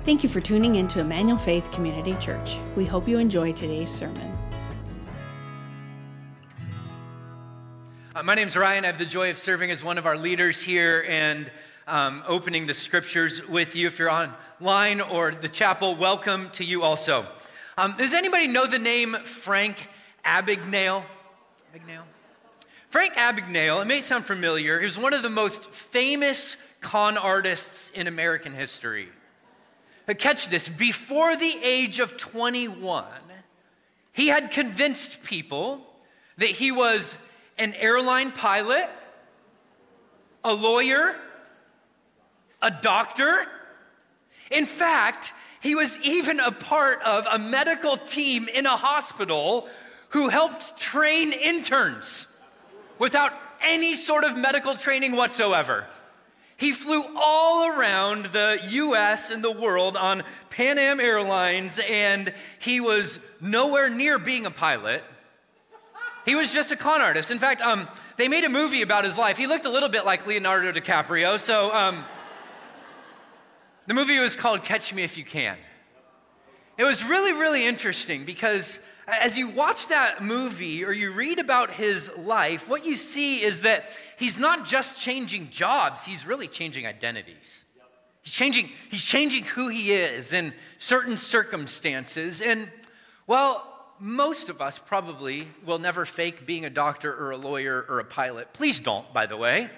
Thank you for tuning in to Emmanuel Faith Community Church. We hope you enjoy today's sermon. My name's Ryan. I have the joy of serving as one of our leaders here and opening the scriptures with you. If you're online or the chapel, welcome to you also. Does anybody know the name Frank Abagnale? Frank Abagnale, it may sound familiar, he was one of the most famous con artists in American history. But catch this, before the age of 21, he had convinced people that he was an airline pilot, a lawyer, a doctor. In fact, he was even a part of a medical team in a hospital who helped train interns without any sort of medical training whatsoever. He flew all around the US and the world on Pan Am Airlines, and he was nowhere near being a pilot. He was just a con artist. In fact, they made a movie about his life. He looked a little bit like Leonardo DiCaprio, so the movie was called Catch Me If You Can. It was really, really interesting because as you watch that movie or you read about his life, what you see is that he's not just changing jobs, he's really changing identities. He's changing who he is in certain circumstances. And well, most of us probably will never fake being a doctor or a lawyer or a pilot. Please don't, by the way.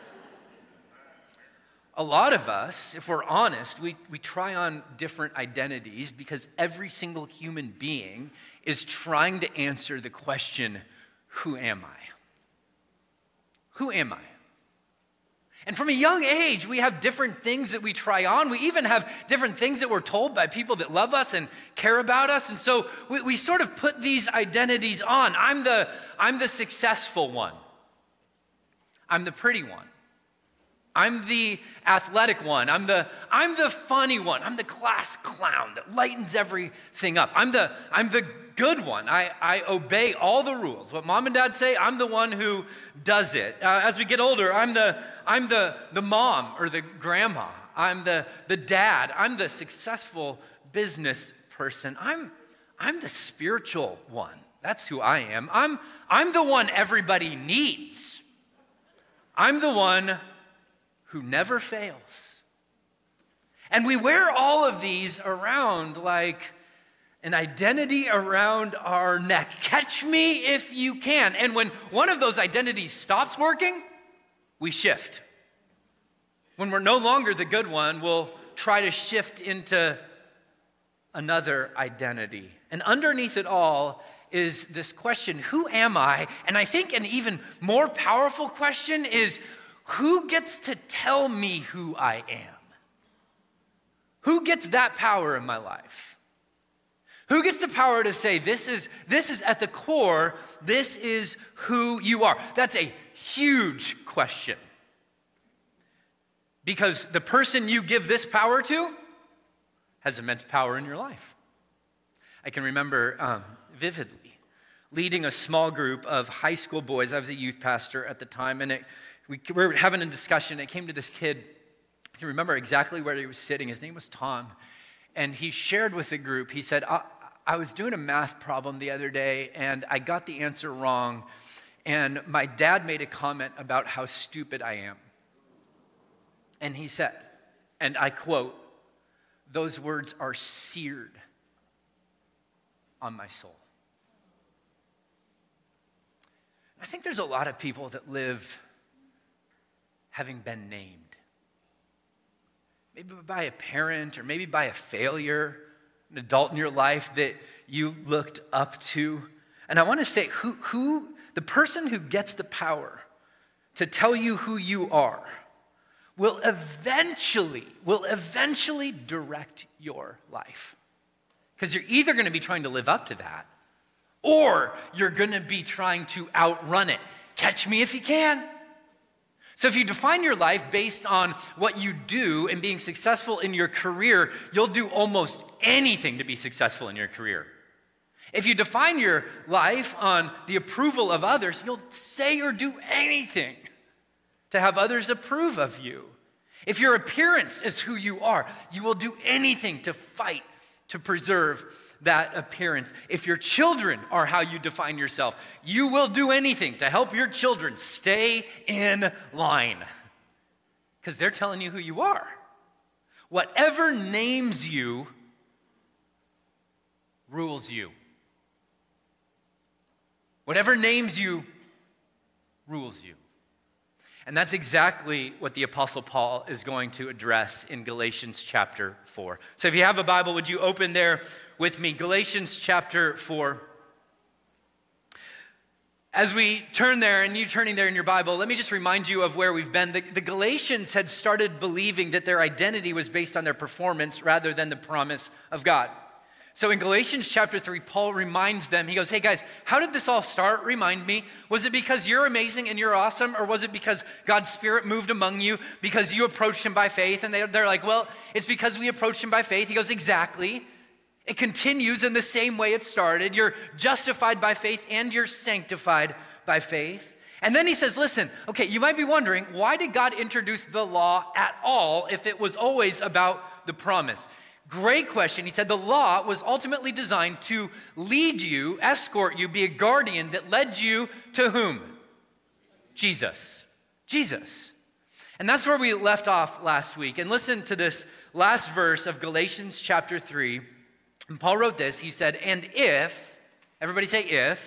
A lot of us, if we're honest, we try on different identities because every single human being is trying to answer the question, who am I? Who am I? And from a young age, we have different things that we try on. We even have different things that we're told by people that love us and care about us. And so we sort of put these identities on. I'm the successful one. I'm the pretty one. I'm the athletic one. I'm the funny one. I'm the class clown that lightens everything up. I'm the good one. I obey all the rules. What mom and dad say, I'm the one who does it. As we get older, I'm the mom or the grandma. I'm the dad. I'm the successful business person. I'm the spiritual one. That's who I am. I'm the one everybody needs. I'm the one who never fails. And we wear all of these around like an identity around our neck. Catch me if you can. And when one of those identities stops working, we shift. When we're no longer the good one, we'll try to shift into another identity. And underneath it all is this question, who am I? And I think an even more powerful question is, who gets to tell me who I am? Who gets that power in my life? Who gets the power to say, this is at the core, this is who you are? That's a huge question. Because the person you give this power to has immense power in your life. I can remember vividly leading a small group of high school boys. I was a youth pastor at the time, and we were having a discussion. It came to this kid. I can remember exactly where he was sitting. His name was Tom. And he shared with the group, he said, I was doing a math problem the other day, and I got the answer wrong. And my dad made a comment about how stupid I am. And he said, and I quote, "Those words are seared on my soul." I think there's a lot of people that live having been named. Maybe by a parent or maybe by a failure, an adult in your life that you looked up to. And I want to say, who the person who gets the power to tell you who you are will eventually direct your life. Because you're either going to be trying to live up to that, or you're going to be trying to outrun it. Catch me if you can. So if you define your life based on what you do and being successful in your career, you'll do almost anything to be successful in your career. If you define your life on the approval of others, you'll say or do anything to have others approve of you. If your appearance is who you are, you will do anything to fight to preserve that appearance. If your children are how you define yourself, you will do anything to help your children stay in line because they're telling you who you are. Whatever names you rules you. Whatever names you rules you. And that's exactly what the Apostle Paul is going to address in Galatians chapter 4. So if you have a Bible, would you open there with me? Galatians chapter 4. As we turn there, and you turning there in your Bible, let me just remind you of where we've been. The Galatians had started believing that their identity was based on their performance rather than the promise of God. So in Galatians chapter 3, Paul reminds them, he goes, hey guys, how did this all start? Remind me. Was it because you're amazing and you're awesome? Or was it because God's Spirit moved among you because you approached him by faith? And they're like, well, it's because we approached him by faith. He goes, exactly. It continues in the same way it started. You're justified by faith and you're sanctified by faith. And then he says, listen, okay, you might be wondering, why did God introduce the law at all if it was always about the promise? Great question. He said the law was ultimately designed to lead you, escort you, be a guardian that led you to whom? Jesus. Jesus. And that's where we left off last week. And listen to this last verse of Galatians chapter 3. And Paul wrote this. He said, and if, everybody say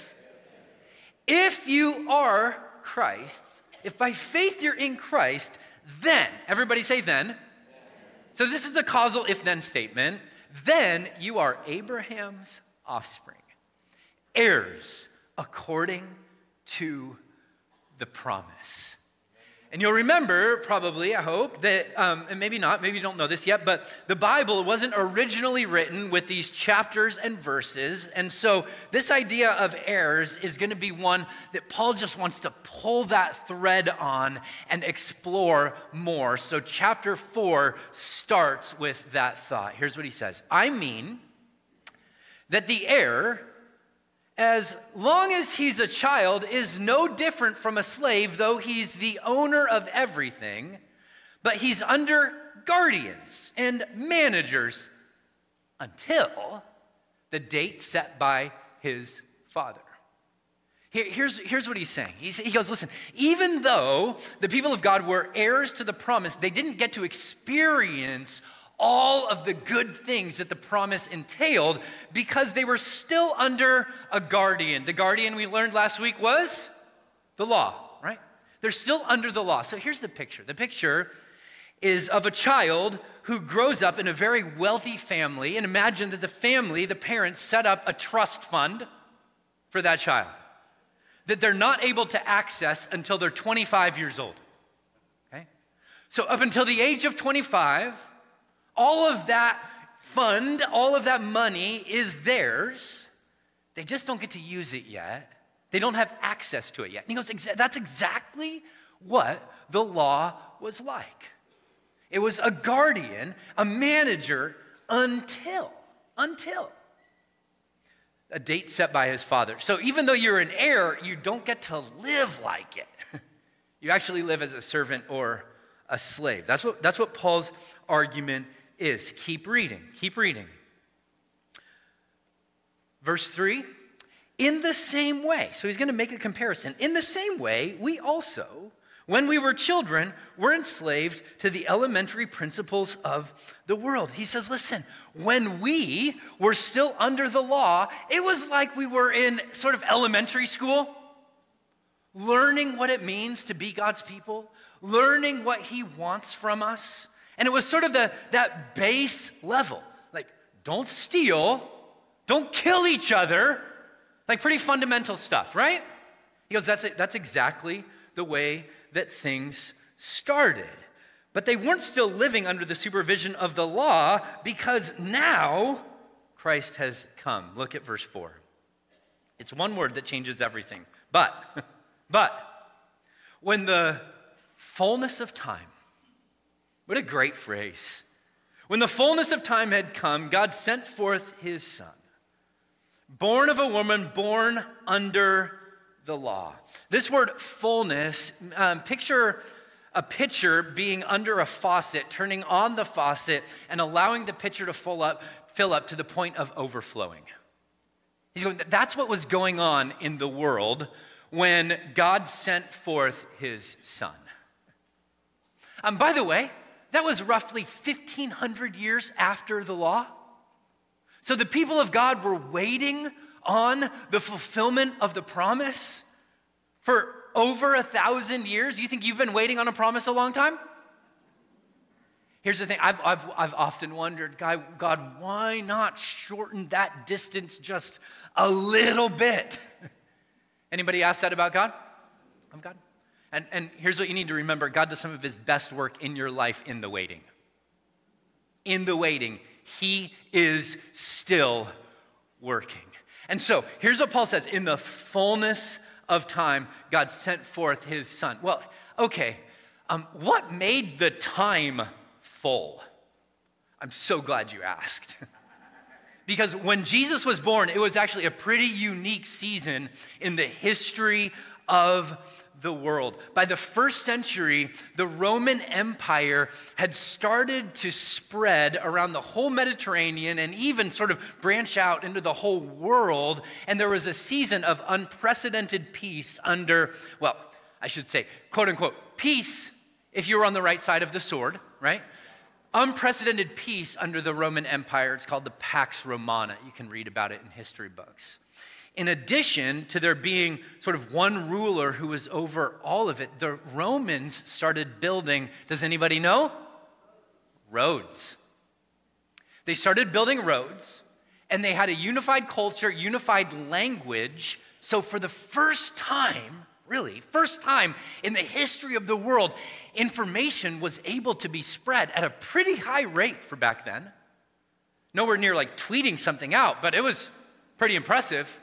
if you are Christ's, if by faith you're in Christ, then, everybody say then. So this is a causal if-then statement. Then you are Abraham's offspring, heirs according to the promise. And you'll remember, probably, I hope, that, and maybe not, maybe you don't know this yet, but the Bible wasn't originally written with these chapters and verses. And so this idea of heirs is going to be one that Paul just wants to pull that thread on and explore more. So chapter 4 starts with that thought. Here's what he says. I mean that the heir, as long as he's a child, is no different from a slave, though he's the owner of everything, but he's under guardians and managers until the date set by his father. Here's what he's saying. He goes, listen, even though the people of God were heirs to the promise, they didn't get to experience all of the good things that the promise entailed because they were still under a guardian. The guardian we learned last week was the law, right? They're still under the law. So here's the picture. The picture is of a child who grows up in a very wealthy family, and imagine that the family, the parents, set up a trust fund for that child that they're not able to access until they're 25 years old, okay? So up until the age of 25, all of that fund, all of that money is theirs. They just don't get to use it yet. They don't have access to it yet. And he goes, that's exactly what the law was like. It was a guardian, a manager, until a date set by his father. So even though you're an heir, you don't get to live like it. You actually live as a servant or a slave. That's what Paul's argument is. Keep reading. Verse 3, in the same way, so he's going to make a comparison. In the same way, we also, when we were children, were enslaved to the elementary principles of the world. He says, listen, when we were still under the law, it was like we were in sort of elementary school, learning what it means to be God's people, learning what he wants from us. And it was sort of that base level, like don't steal, don't kill each other, like pretty fundamental stuff, right? He goes, that's exactly the way that things started. But they weren't still living under the supervision of the law because now Christ has come. Look at verse 4. It's one word that changes everything. But when the fullness of time, what a great phrase. When the fullness of time had come, God sent forth his son, born of a woman, born under the law. This word fullness, picture a pitcher being under a faucet, turning on the faucet and allowing the pitcher to fill up to the point of overflowing. He's going, that's what was going on in the world when God sent forth his son. By the way, that was roughly 1,500 years after the law. So the people of God were waiting on the fulfillment of the promise for over 1,000 years. You think you've been waiting on a promise a long time? Here's the thing, I've often wondered, God, why not shorten that distance just a little bit? Anybody ask that about God? I'm God. And here's what you need to remember, God does some of his best work in your life in the waiting. In the waiting, he is still working. And so here's what Paul says, in the fullness of time, God sent forth his son. Well, okay, what made the time full? I'm so glad you asked. Because when Jesus was born, it was actually a pretty unique season in the history of the world. By the first century, the Roman Empire had started to spread around the whole Mediterranean and even sort of branch out into the whole world. And there was a season of unprecedented peace under, well, I should say, quote unquote, peace if you were on the right side of the sword, right? Unprecedented peace under the Roman Empire. It's called the Pax Romana. You can read about it in history books. In addition to there being sort of one ruler who was over all of it, the Romans started building, does anybody know? Roads. They started building roads, and they had a unified culture, unified language. So for the first time, really, first time in the history of the world, information was able to be spread at a pretty high rate for back then. Nowhere near like tweeting something out, but it was pretty impressive.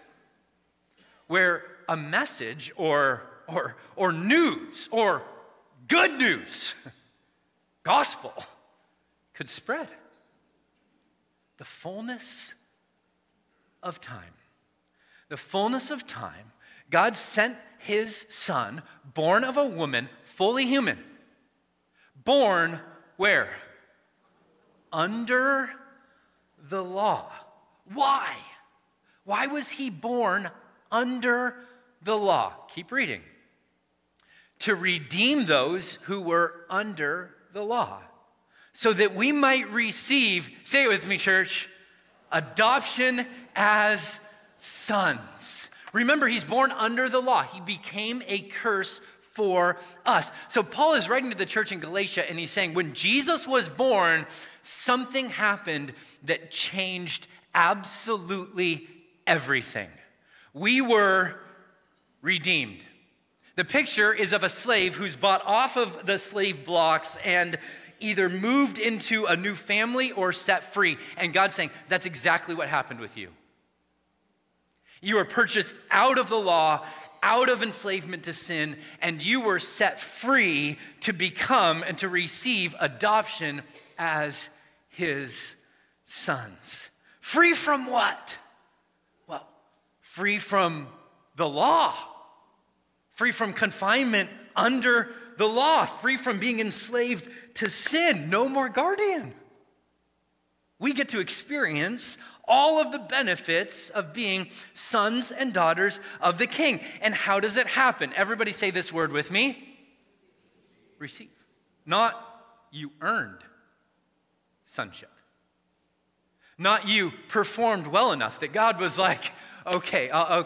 Where a message or news or good news, gospel, could spread. The fullness of time. The fullness of time, God sent his son, born of a woman, fully human. Born where? Under the law. Why? Why was he born under the law? Keep reading. To redeem those who were under the law, so that we might receive, say it with me, church, adoption as sons. Remember, he's born under the law. He became a curse for us. So Paul is writing to the church in Galatia, and he's saying, when Jesus was born, something happened that changed absolutely everything. We were redeemed. The picture is of a slave who's bought off of the slave blocks and either moved into a new family or set free. And God's saying, that's exactly what happened with you. You were purchased out of the law, out of enslavement to sin, and you were set free to become and to receive adoption as his sons. Free from what? Free from the law, free from confinement under the law, free from being enslaved to sin, no more guardian. We get to experience all of the benefits of being sons and daughters of the King. And how does it happen? Everybody say this word with me. Receive. Not you earned sonship. Not you performed well enough that God was like, okay,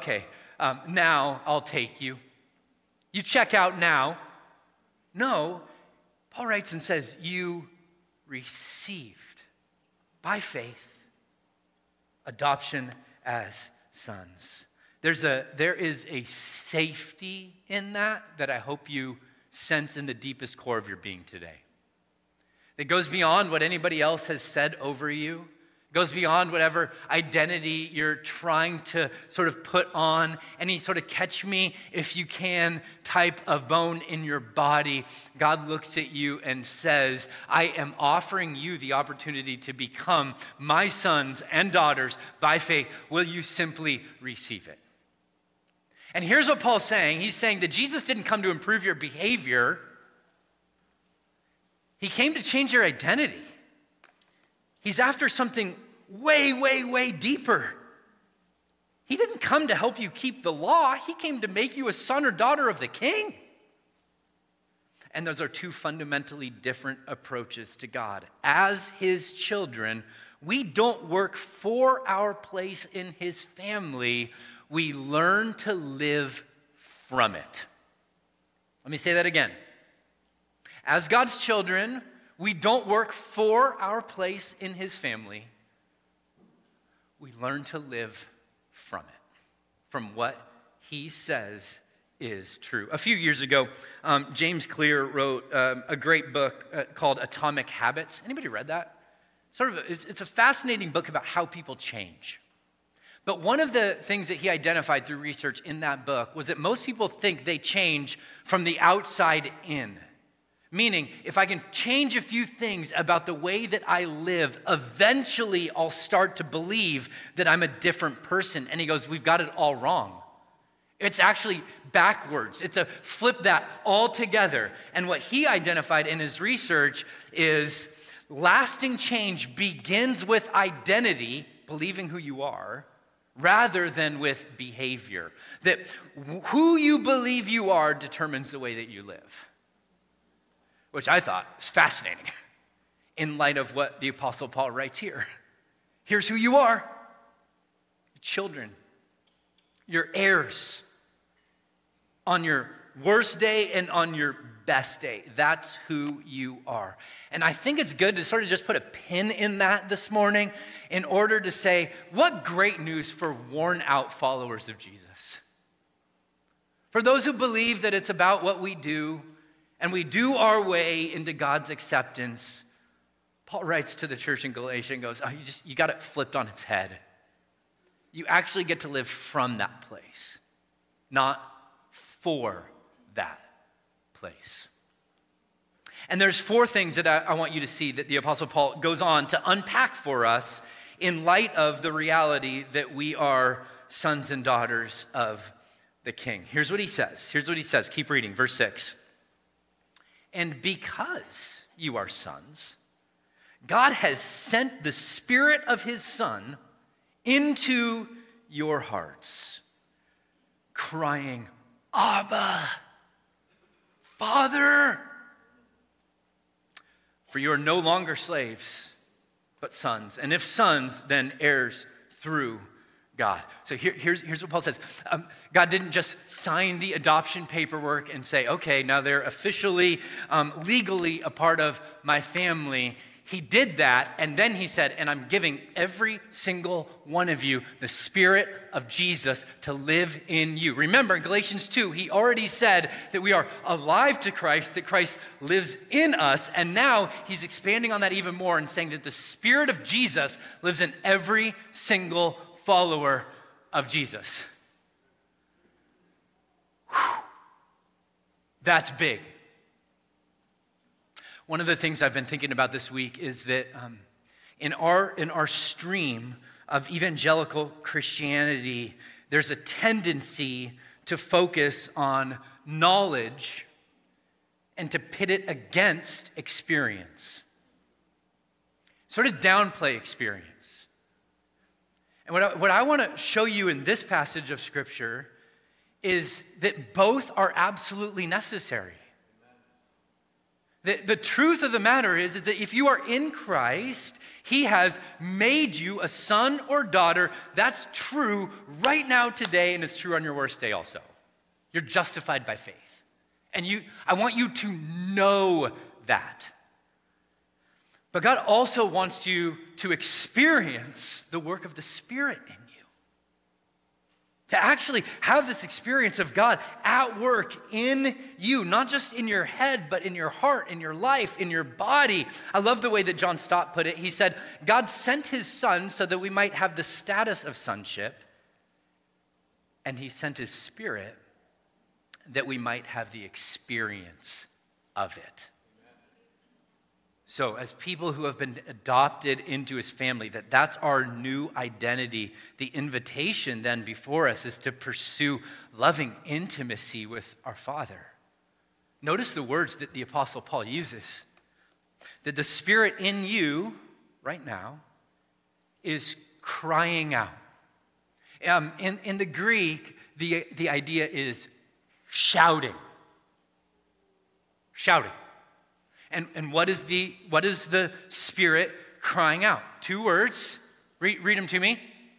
now I'll take you. You check out now. No, Paul writes and says, you received by faith adoption as sons. There is a safety in that I hope you sense in the deepest core of your being today. It goes beyond what anybody else has said over you. Goes beyond whatever identity you're trying to sort of put on, any sort of catch me if you can type of bone in your body. God looks at you and says, I am offering you the opportunity to become my sons and daughters by faith. Will you simply receive it? And here's what Paul's saying. He's saying that Jesus didn't come to improve your behavior. He came to change your identity. He's after something way, way, way deeper. He didn't come to help you keep the law. He came to make you a son or daughter of the King. And those are two fundamentally different approaches to God. As his children, we don't work for our place in his family. We learn to live from it. Let me say that again. As God's children, we don't work for our place in his family. We learn to live from it, from what he says is true. A few years ago, James Clear wrote a great book called Atomic Habits. Anybody read that? It's a fascinating book about how people change. But one of the things that he identified through research in that book was that most people think they change from the outside in. Meaning, if I can change a few things about the way that I live, eventually I'll start to believe that I'm a different person. And he goes, we've got it all wrong. It's actually backwards. It's a flip that altogether. And what he identified in his research is lasting change begins with identity, believing who you are, rather than with behavior. That who you believe you are determines the way that you live. Which I thought was fascinating in light of what the Apostle Paul writes here. Here's who you are. Your children, your heirs. On your worst day and on your best day. That's who you are. And I think it's good to sort of just put a pin in that this morning in order to say, what great news for worn out followers of Jesus. For those who believe that it's about what we do, and we do our way into God's acceptance, Paul writes to the church in Galatia and goes, you got it flipped on its head. You actually get to live from that place, not for that place. And there's four things that I want you to see that the Apostle Paul goes on to unpack for us in light of the reality that we are sons and daughters of the King. Here's what he says. Keep reading, verse 6. And because you are sons, God has sent the Spirit of his Son into your hearts, crying, Abba, Father. For you are no longer slaves, but sons. And if sons, then heirs through God. So here's what Paul says. God didn't just sign the adoption paperwork and say, okay, now they're officially, legally a part of my family. He did that, and then he said, and I'm giving every single one of you the Spirit of Jesus to live in you. Remember, in Galatians 2, he already said that we are alive to Christ, that Christ lives in us, and now he's expanding on that even more and saying that the Spirit of Jesus lives in every single follower of Jesus. Whew. That's big. One of the things I've been thinking about this week is that in our stream of evangelical Christianity, there's a tendency to focus on knowledge and to pit it against experience. Sort of downplay experience. And what I want to show you in this passage of Scripture is that both are absolutely necessary. The truth of the matter is that if you are in Christ, he has made you a son or daughter. That's true right now today, and it's true on your worst day also. You're justified by faith. And I want you to know that. But God also wants you to experience the work of the Spirit in you. To actually have this experience of God at work in you, not just in your head, but in your heart, in your life, in your body. I love the way that John Stott put it. He said, God sent his Son so that we might have the status of sonship, and he sent his Spirit that we might have the experience of it. So as people who have been adopted into his family, that's our new identity. The invitation then before us is to pursue loving intimacy with our Father. Notice the words that the Apostle Paul uses. that the Spirit in you right now is crying out. In the Greek, the idea is shouting. Shouting. And what is the Spirit crying out? 2 words. Read them to me.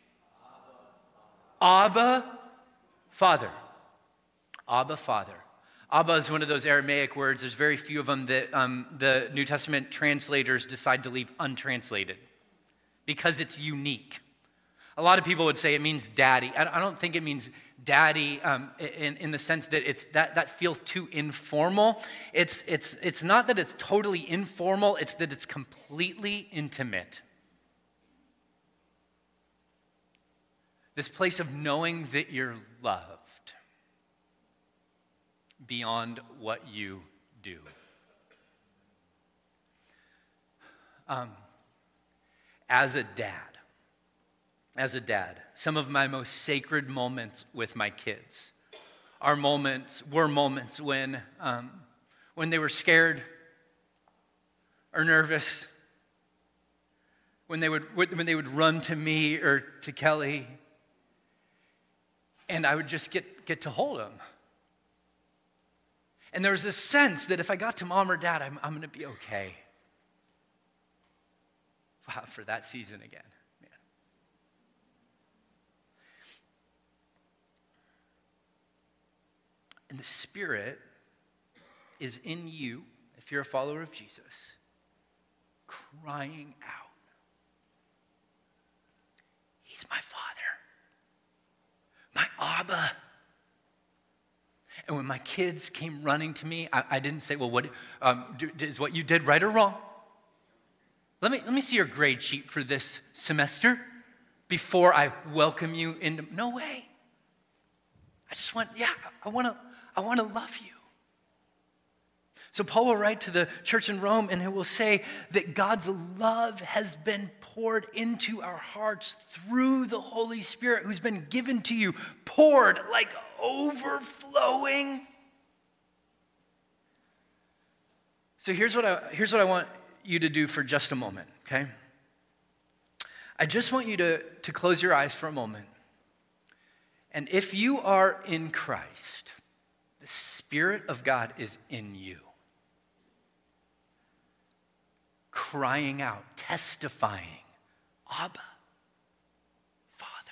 Abba, Father. Abba, Father. Abba is one of those Aramaic words. There's very few of them that the New Testament translators decide to leave untranslated because it's unique. A lot of people would say it means daddy. I don't think it means daddy in the sense that that feels too informal. It's not that it's totally informal, it's that it's completely intimate. This place of knowing that you're loved beyond what you do. As a dad, some of my most sacred moments with my kids were moments when they were scared or nervous, when they would run to me or to Kelly, and I would just get to hold them. And there was this sense that if I got to mom or dad, I'm going to be okay. Wow, for that season again. Man. And the Spirit is in you, if you're a follower of Jesus, crying out. He's my Father, my Abba. And when my kids came running to me, I didn't say, well, what is what you did right or wrong? Let me see your grade sheet for this semester before I welcome you into. No way. I just want to love you. So Paul will write to the church in Rome, and he will say that God's love has been poured into our hearts through the Holy Spirit who's been given to you, poured like overflowing. So here's what I want you to do for just a moment, okay? I just want you to close your eyes for a moment. And if you are in Christ, the Spirit of God is in you, crying out, testifying, Abba, Father.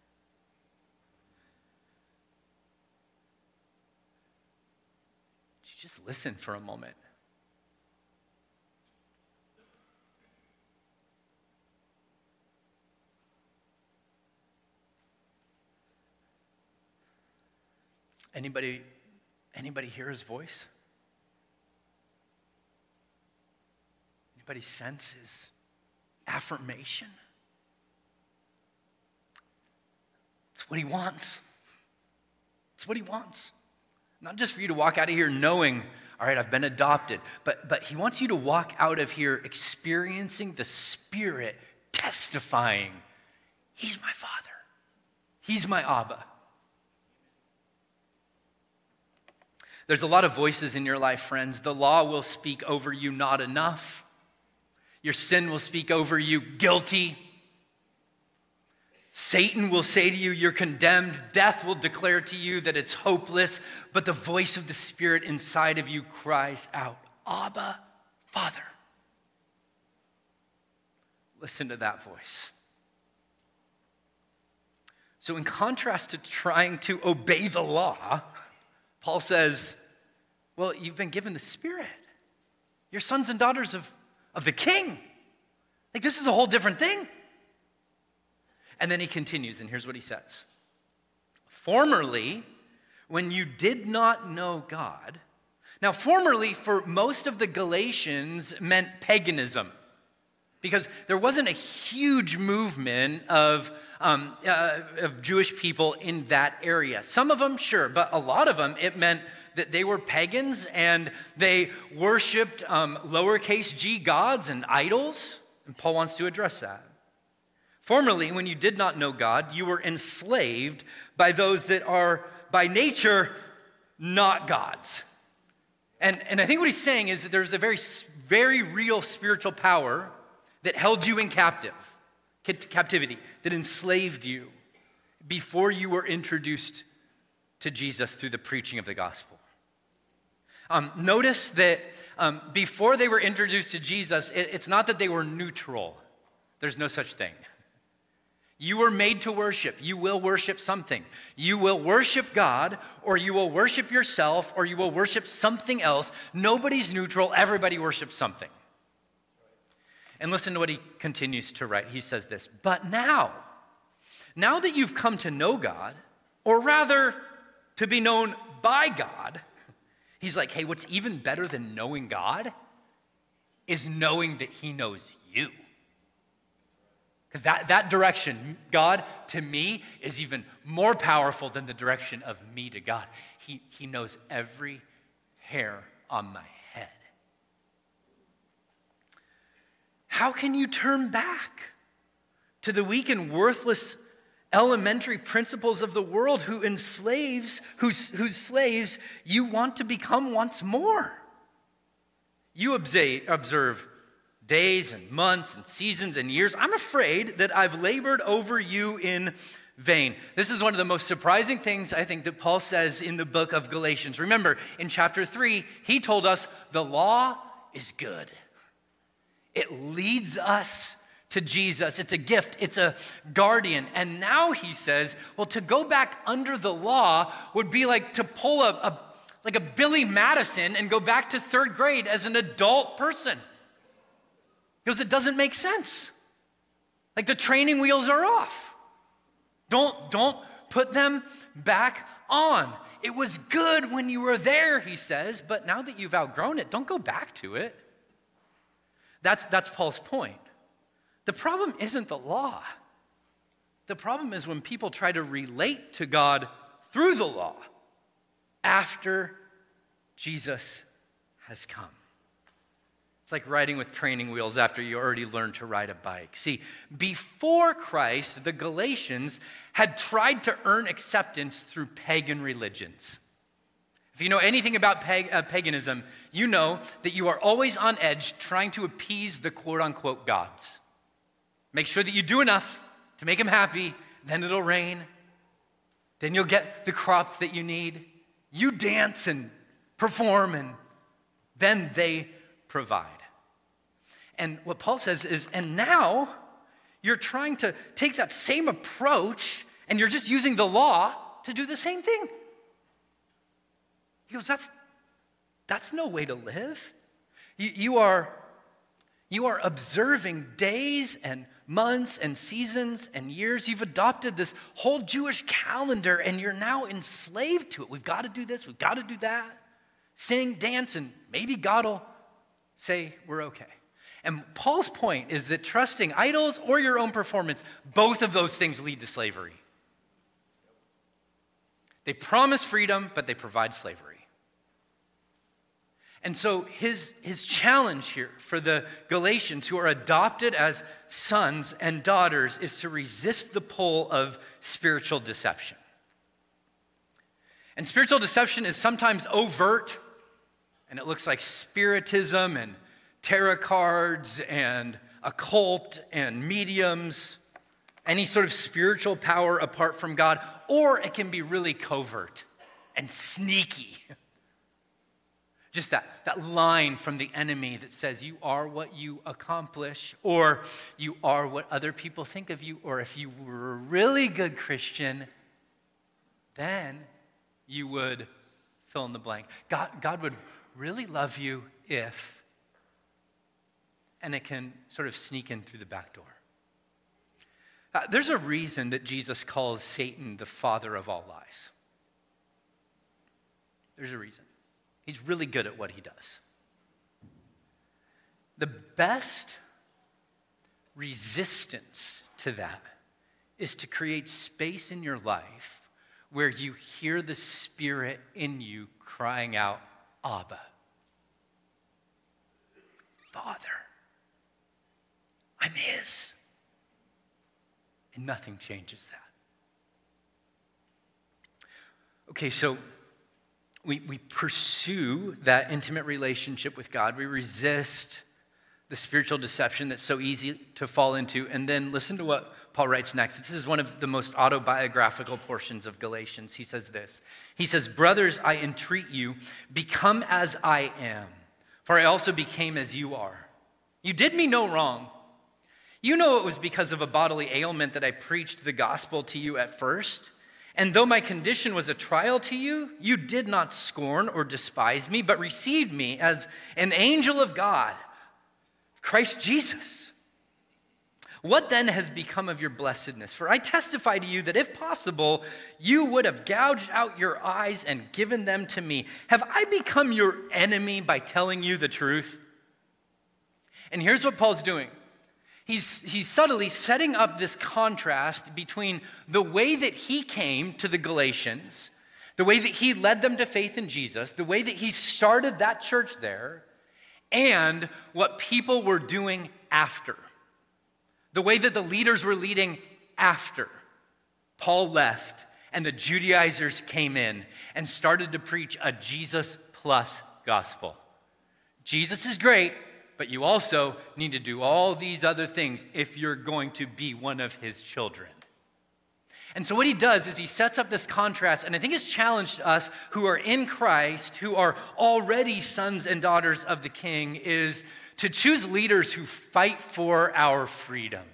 Would you just listen for a moment? Anybody hear his voice? Anybody sense his affirmation? It's what he wants. It's what he wants. Not just for you to walk out of here knowing, all right, I've been adopted, but he wants you to walk out of here experiencing the Spirit testifying, he's my Father. He's my Abba. There's a lot of voices in your life, friends. The law will speak over you, not enough. Your sin will speak over you, guilty. Satan will say to you, you're condemned. Death will declare to you that it's hopeless. But the voice of the Spirit inside of you cries out, Abba, Father. Listen to that voice. So in contrast to trying to obey the law, Paul says, well, you've been given the Spirit. You're sons and daughters of the King. Like, this is a whole different thing. And then he continues, and here's what he says. Formerly, when you did not know God. Now, formerly, for most of the Galatians, meant paganism. Because there wasn't a huge movement of Jewish people in that area. Some of them, sure, but a lot of them, it meant that they were pagans and they worshiped lowercase g gods and idols. And Paul wants to address that. Formerly, when you did not know God, you were enslaved by those that are by nature not gods. And I think what he's saying is that there's a very very real spiritual power that held you in captivity, that enslaved you before you were introduced to Jesus through the preaching of the gospel. Notice that before they were introduced to Jesus, it's not that they were neutral. There's no such thing. You were made to worship. You will worship something. You will worship God, or you will worship yourself, or you will worship something else. Nobody's neutral. Everybody worships something. And listen to what he continues to write. He says this, but now that you've come to know God, or rather to be known by God, he's like, hey, what's even better than knowing God is knowing that he knows you. Because that direction, God to me, is even more powerful than the direction of me to God. He knows every hair on my head. How can you turn back to the weak and worthless elementary principles of the world whose slaves you want to become once more? You observe days and months and seasons and years. I'm afraid that I've labored over you in vain. This is one of the most surprising things I think that Paul says in the book of Galatians. Remember, in chapter 3, he told us the law is good. It leads us to Jesus. It's a gift. It's a guardian. And now he says, well, to go back under the law would be like to pull a Billy Madison and go back to third grade as an adult person. Because it doesn't make sense. Like the training wheels are off. Don't put them back on. It was good when you were there, he says, but now that you've outgrown it, don't go back to it. That's Paul's point. The problem isn't the law. The problem is when people try to relate to God through the law after Jesus has come. It's like riding with training wheels after you already learned to ride a bike. See, before Christ, the Galatians had tried to earn acceptance through pagan religions. If you know anything about paganism, you know that you are always on edge trying to appease the quote-unquote gods. Make sure that you do enough to make them happy, then it'll rain. Then you'll get the crops that you need. You dance and perform, and then they provide. And what Paul says is, and now you're trying to take that same approach and you're just using the law to do the same thing. He goes, that's no way to live. You are observing days and months and seasons and years. You've adopted this whole Jewish calendar and you're now enslaved to it. We've got to do this, we've got to do that. Sing, dance, and maybe God will say we're okay. And Paul's point is that trusting idols or your own performance, both of those things lead to slavery. They promise freedom, but they provide slavery. And so his challenge here for the Galatians who are adopted as sons and daughters is to resist the pull of spiritual deception. And spiritual deception is sometimes overt, and it looks like spiritism and tarot cards and occult and mediums, any sort of spiritual power apart from God, or it can be really covert and sneaky. Just that line from the enemy that says you are what you accomplish, or you are what other people think of you, or if you were a really good Christian, then you would fill in the blank. God would really love you if, and it can sort of sneak in through the back door. There's a reason that Jesus calls Satan the father of all lies. There's a reason. He's really good at what he does. The best resistance to that is to create space in your life where you hear the Spirit in you crying out, Abba, Father, I'm his. And nothing changes that. Okay, so we pursue that intimate relationship with God. We resist the spiritual deception that's so easy to fall into. And then listen to what Paul writes next. This is one of the most autobiographical portions of Galatians. He says this. He says, "Brothers, I entreat you, become as I am, for I also became as you are. You did me no wrong. You know it was because of a bodily ailment that I preached the gospel to you at first. And though my condition was a trial to you, you did not scorn or despise me, but received me as an angel of God, Christ Jesus. What then has become of your blessedness? For I testify to you that if possible, you would have gouged out your eyes and given them to me. Have I become your enemy by telling you the truth?" And here's what Paul's doing. He's subtly setting up this contrast between the way that he came to the Galatians, the way that he led them to faith in Jesus, the way that he started that church there, and what people were doing after. The way that the leaders were leading after Paul left and the Judaizers came in and started to preach a Jesus plus gospel. Jesus is great, but you also need to do all these other things if you're going to be one of his children. And so what he does is he sets up this contrast, and I think it's challenged us who are in Christ, who are already sons and daughters of the King, is to choose leaders who fight for our freedom.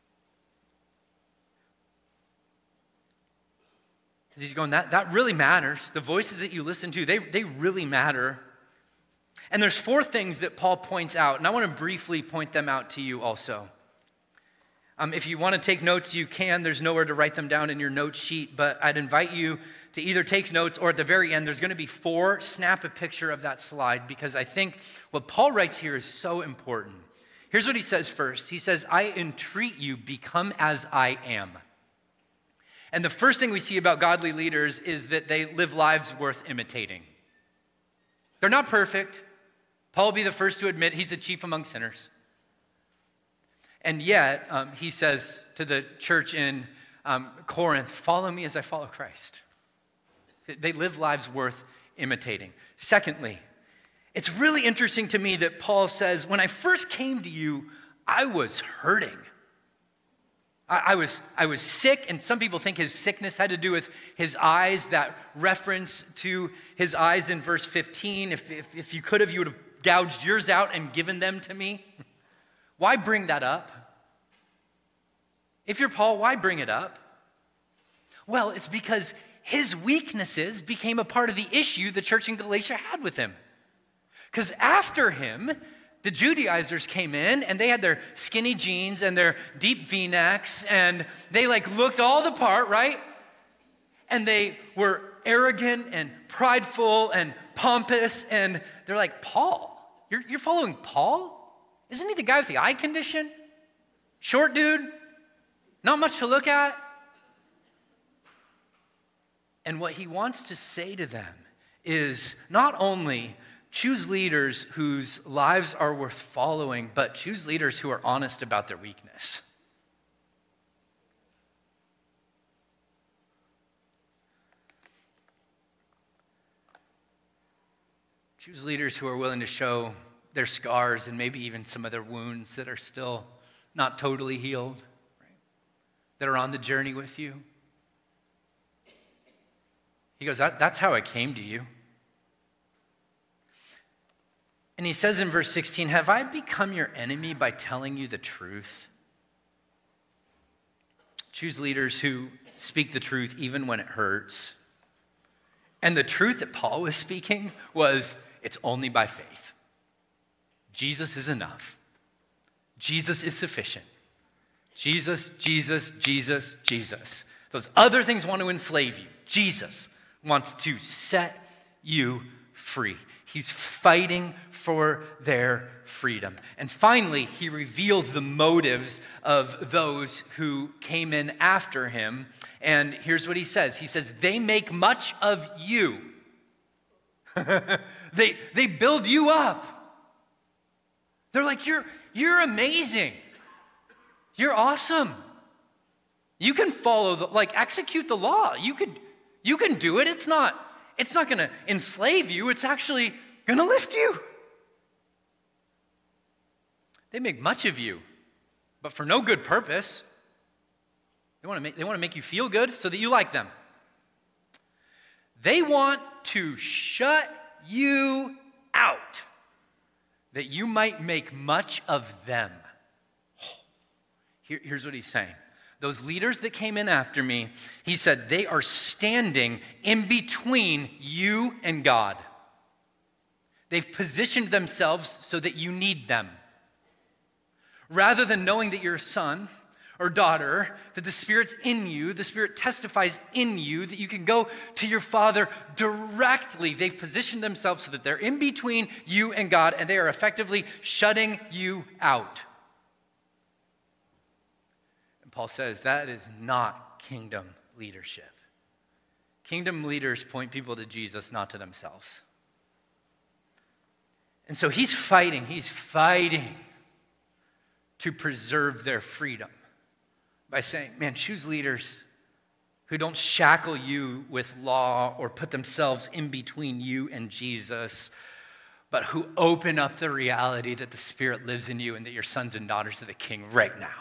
He's going, that really matters. The voices that you listen to, they really matter. And there's 4 things that Paul points out, and I want to briefly point them out to you also. If you want to take notes, you can. There's nowhere to write them down in your note sheet, but I'd invite you to either take notes or at the very end, there's going to be 4. Snap a picture of that slide because I think what Paul writes here is so important. Here's what he says first. He says, "I entreat you, become as I am." And the first thing we see about godly leaders is that they live lives worth imitating. They're not perfect. Paul will be the first to admit he's the chief among sinners. And yet, he says to the church in Corinth, "Follow me as I follow Christ." They live lives worth imitating. Secondly, it's really interesting to me that Paul says, when I first came to you, I was hurting. I was sick, and some people think his sickness had to do with his eyes, that reference to his eyes in verse 15. If you could have, you would have gouged yours out and given them to me. Why bring that up? If you're Paul, why bring it up? Well, it's because his weaknesses became a part of the issue the church in Galatia had with him. Because after him, the Judaizers came in and they had their skinny jeans and their deep V-necks and they looked all the part, right? And they were arrogant and prideful and pompous and they're like, "Paul, you're following Paul? Isn't he the guy with the eye condition? Short dude, not much to look at." And what he wants to say to them is not only choose leaders whose lives are worth following, but choose leaders who are honest about their weakness. Choose leaders who are willing to show their scars and maybe even some of their wounds that are still not totally healed, right? That are on the journey with you. He goes, that's how I came to you. And he says in verse 16, "Have I become your enemy by telling you the truth?" Choose leaders who speak the truth even when it hurts. And the truth that Paul was speaking was, it's only by faith. Jesus is enough. Jesus is sufficient. Jesus, Jesus, Jesus, Jesus. Those other things want to enslave you. Jesus wants to set you free. He's fighting for their freedom. And finally, he reveals the motives of those who came in after him. And here's what he says. He says, "They make much of you." They build you up. They're like, you're amazing. You're awesome. You can follow execute the law. You can do it. It's it's not going to enslave you. It's actually going to lift you. They make much of you, but for no good purpose. They want to make you feel good so that you like them. They want to shut you out that you might make much of them. Here's what he's saying. Those leaders that came in after me, he said, they are standing in between you and God. They've positioned themselves so that you need them. Rather than knowing that you're a son or daughter, that the Spirit's in you, the Spirit testifies in you, that you can go to your Father directly. They've positioned themselves so that they're in between you and God, and they are effectively shutting you out. And Paul says that is not kingdom leadership. Kingdom leaders point people to Jesus, not to themselves. And so he's fighting to preserve their freedom by saying, man, choose leaders who don't shackle you with law or put themselves in between you and Jesus, but who open up the reality that the Spirit lives in you and that you're sons and daughters of the King right now.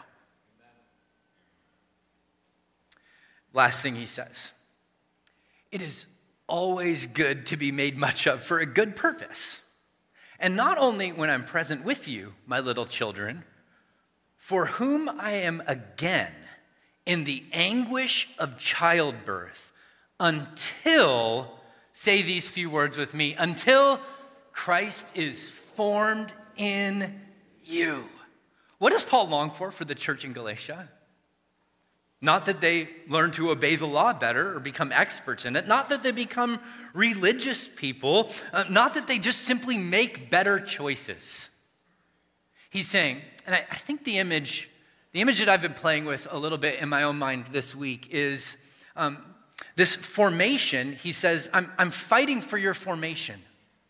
Last thing he says, it is always good to be made much of for a good purpose. And not only when I'm present with you, my little children, for whom I am again in the anguish of childbirth until, say these few words with me, until Christ is formed in you. What does Paul long for the church in Galatia? Not that they learn to obey the law better or become experts in it. Not that they become religious people. Not that they just simply make better choices. He's saying, and I think the image that I've been playing with a little bit in my own mind this week is this formation. He says, I'm fighting for your formation.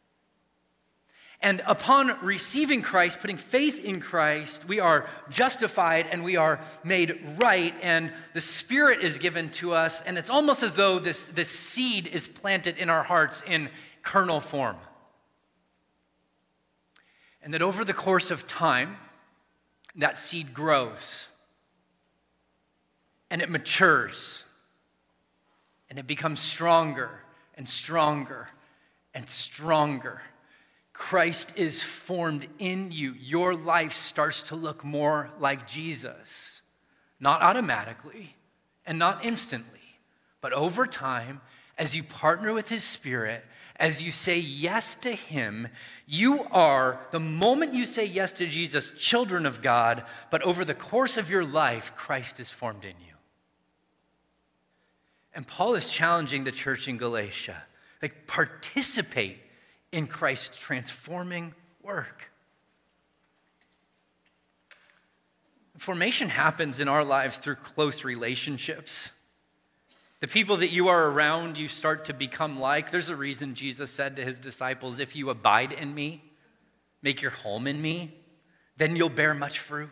And upon receiving Christ, putting faith in Christ, we are justified and we are made right, and the Spirit is given to us, and it's almost as though this seed is planted in our hearts in kernel form. And that over the course of time, that seed grows, and it matures, and it becomes stronger and stronger and stronger. Christ is formed in you. Your life starts to look more like Jesus. Not automatically and not instantly, but over time, as you partner with his Spirit, as you say yes to him, you are, the moment you say yes to Jesus, children of God, but over the course of your life, Christ is formed in you. And Paul is challenging the church in Galatia, participate in Christ's transforming work. Formation happens in our lives through close relationships. The people that you are around, you start to become like. There's a reason Jesus said to his disciples, if you abide in me, make your home in me, then you'll bear much fruit.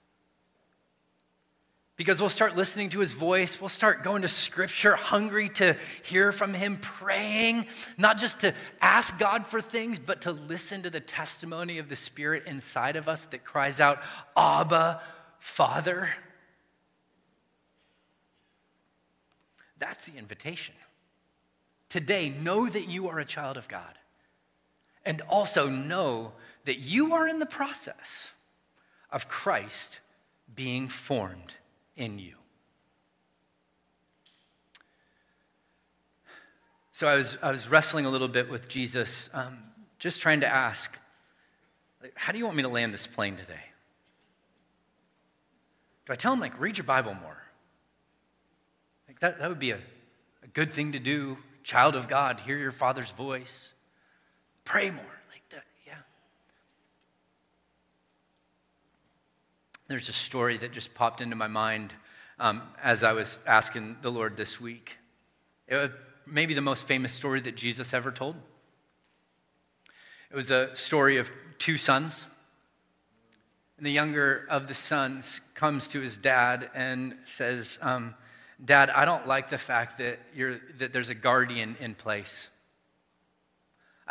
Because we'll start listening to his voice. We'll start going to Scripture, hungry to hear from him, praying, not just to ask God for things, but to listen to the testimony of the Spirit inside of us that cries out, Abba, Father. That's the invitation. Today, know that you are a child of God. And also know that you are in the process of Christ being formed in you. So I was wrestling a little bit with Jesus, just trying to ask, how do you want me to land this plane today? Do I tell him, read your Bible more? That would be a good thing to do. Child of God, hear your Father's voice. Pray more. Yeah. There's a story that just popped into my mind as I was asking the Lord this week. It was maybe the most famous story that Jesus ever told. It was a story of two sons. And the younger of the sons comes to his dad and says, Dad, I don't like the fact that there's a guardian in place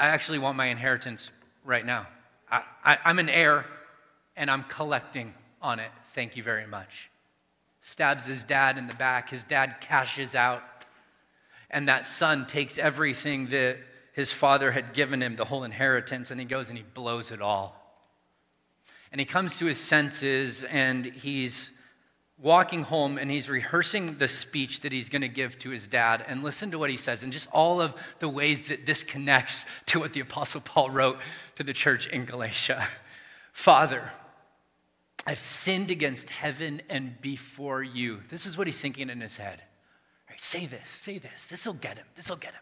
I actually want my inheritance right now. I'm an heir, and I'm collecting on it. Thank you very much. Stabs his dad in the back. His dad cashes out. And that son takes everything that his father had given him, the whole inheritance, and he goes and he blows it all. And he comes to his senses, and he's walking home, and he's rehearsing the speech that he's going to give to his dad. And listen to what he says, and just all of the ways that this connects to what the Apostle Paul wrote to the church in Galatia. Father, I've sinned against heaven and before you. This is what he's thinking in his head. All right, say this. This'll get him.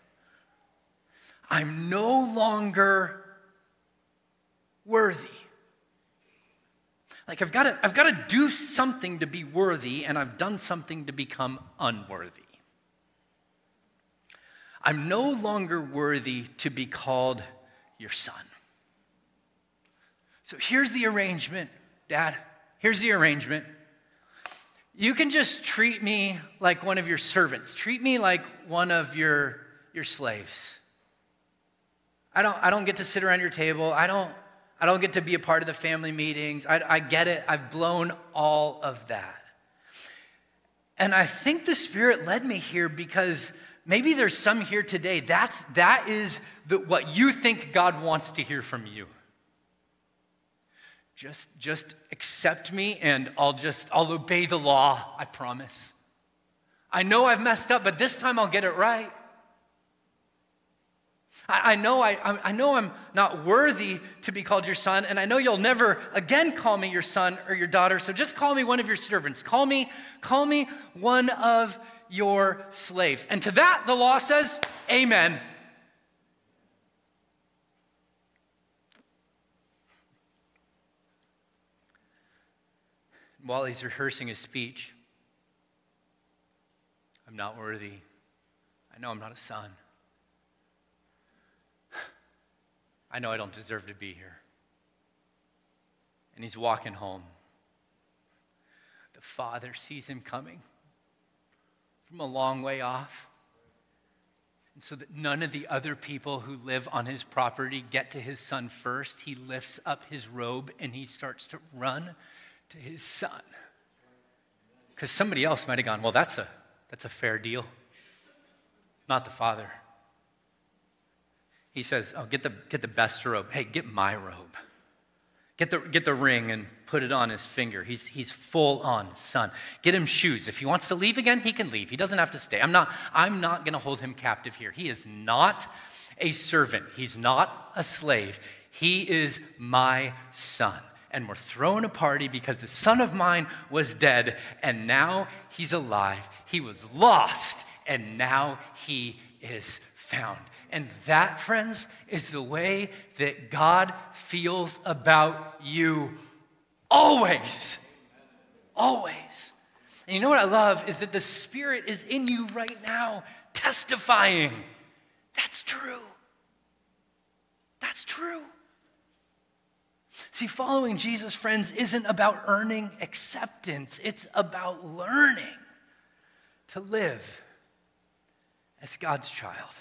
I'm no longer worthy. Like I've got to do something to be worthy, and I've done something to become unworthy. I'm no longer worthy to be called your son. So here's the arrangement, Dad. Here's the arrangement. You can just treat me like one of your servants. Treat me like one of your slaves. I don't get to sit around your table. I don't get to be a part of the family meetings. I get it. I've blown all of that. And I think the Spirit led me here because maybe there's some here today. That is what you think God wants to hear from you. Just accept me, and I'll obey the law, I promise. I know I've messed up, but this time I'll get it right. I know I'm not worthy to be called your son, and I know you'll never again call me your son or your daughter, so just call me one of your servants. Call me one of your slaves. And to that, the law says, amen. While he's rehearsing his speech, I'm not worthy. I know I'm not a son. I know I don't deserve to be here. And he's walking home. The father sees him coming from a long way off. And so that none of the other people who live on his property get to his son first, he lifts up his robe and he starts to run to his son. Because somebody else might have gone, well, that's a fair deal. Not the father. He says, oh, get the best robe. Hey, get my robe. Get the ring and put it on his finger. He's full on son. Get him shoes. If he wants to leave again, he can leave. He doesn't have to stay. I'm not going to hold him captive here. He is not a servant. He's not a slave. He is my son. And we're throwing a party because the son of mine was dead, and now he's alive. He was lost, and now he is found. And that, friends, is the way that God feels about you always. Always. And you know what I love is that the Spirit is in you right now, testifying. That's true. That's true. See, following Jesus, friends, isn't about earning acceptance. It's about learning to live as God's child.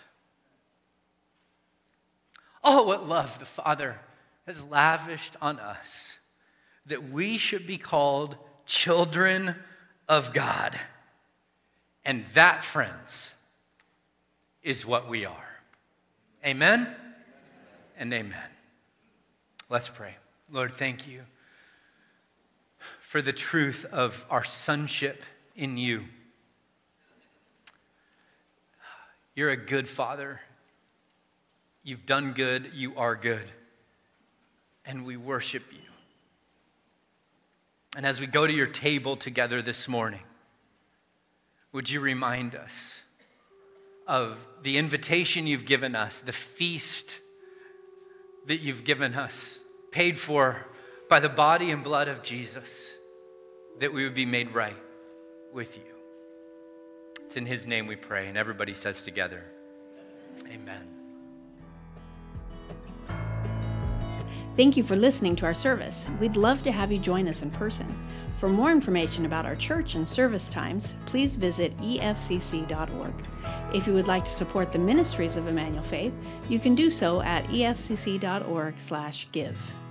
Oh, what love the Father has lavished on us, that we should be called children of God. And that, friends, is what we are. Amen and amen. Let's pray. Lord, thank you for the truth of our sonship in you. You're a good Father. You've done good. You are good. And we worship you. And as we go to your table together this morning, would you remind us of the invitation you've given us, the feast that you've given us, paid for by the body and blood of Jesus, that we would be made right with you. It's in his name we pray, and everybody says together, amen. Thank you for listening to our service. We'd love to have you join us in person. For more information about our church and service times, please visit efcc.org. If you would like to support the ministries of Emmanuel Faith, you can do so at efcc.org/give.